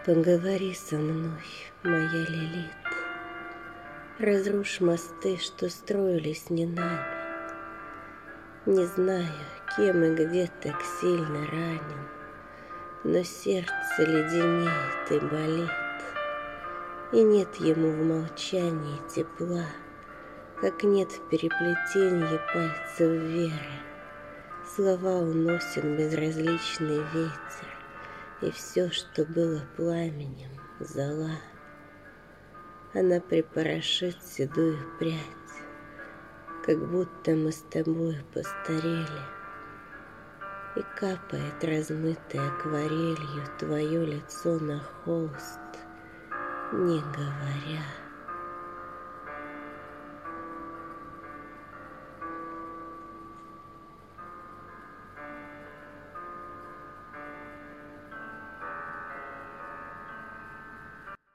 Поговори со мной, моя Лилит. Разрушь мосты, что строились не нами. Не знаю, кем и где так сильно ранен, но сердце леденеет и болит, и нет ему в молчании тепла, как нет в переплетении пальцев веры. Слова уносит безразличный ветер, и все, что было пламенем, зола. Она припорошит седую прядь, как будто мы с тобой постарели, и капает размытой акварелью твое лицо на холст, не говоря.